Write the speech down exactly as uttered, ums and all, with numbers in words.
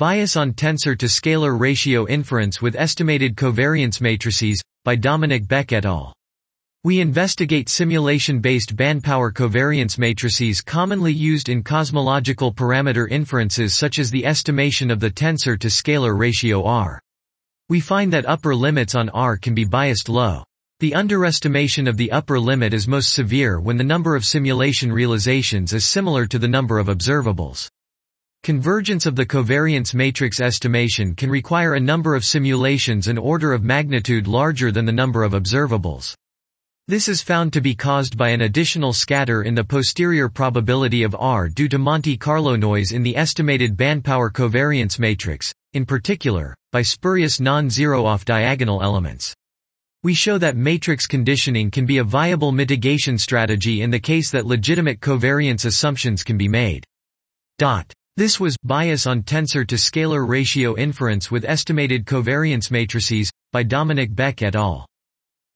Bias on tensor-to-scalar ratio inference with estimated covariance matrices, by Dominic Beck et al. We investigate simulation-based bandpower covariance matrices commonly used in cosmological parameter inferences such as the estimation of the tensor-to-scalar ratio R. We find that upper limits on R can be biased low. The underestimation of the upper limit is most severe when the number of simulation realizations is similar to the number of observables. Convergence of the covariance matrix estimation can require a number of simulations an order of magnitude larger than the number of observables. This is found to be caused by an additional scatter in the posterior probability of R due to Monte Carlo noise in the estimated bandpower covariance matrix, in particular, by spurious non-zero off-diagonal elements. We show that matrix conditioning can be a viable mitigation strategy in the case that legitimate covariance assumptions can be made. Dot. This was Bias on Tensor-to-Scalar Ratio Inference with Estimated Covariance Matrices, by Dominic Beck et al.